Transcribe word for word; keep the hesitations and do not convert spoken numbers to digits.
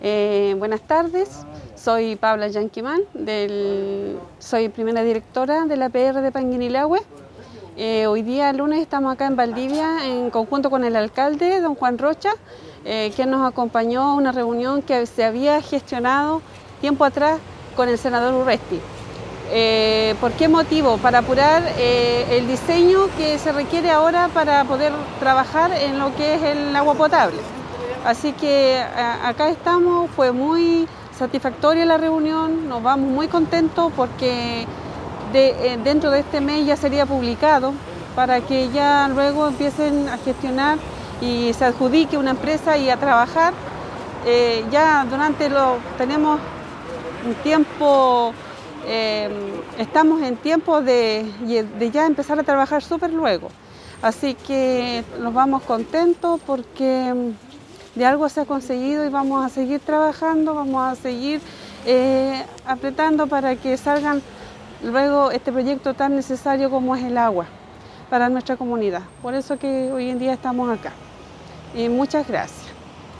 Eh, buenas tardes, soy Paula Yanquimán, del, soy primera directora de la P R de Panguinilahue. Eh, hoy día, lunes, estamos acá en Valdivia en conjunto con el alcalde, don Juan Rocha, eh, quien nos acompañó a una reunión que se había gestionado tiempo atrás con el senador Urresti. Eh, ¿Por qué motivo? Para apurar eh, el diseño que se requiere ahora para poder trabajar en lo que es el agua potable. Así que a, acá estamos, fue muy satisfactoria la reunión, nos vamos muy contentos porque de, eh, dentro de este mes ya sería publicado para que ya luego empiecen a gestionar y se adjudique una empresa y a trabajar. Eh, ya durante lo tenemos un tiempo, eh, estamos en tiempo de, de ya empezar a trabajar súper luego. Así que nos vamos contentos porque de algo se ha conseguido y vamos a seguir trabajando, vamos a seguir eh, apretando para que salgan luego este proyecto tan necesario como es el agua para nuestra comunidad. Por eso que hoy en día estamos acá. Y muchas gracias.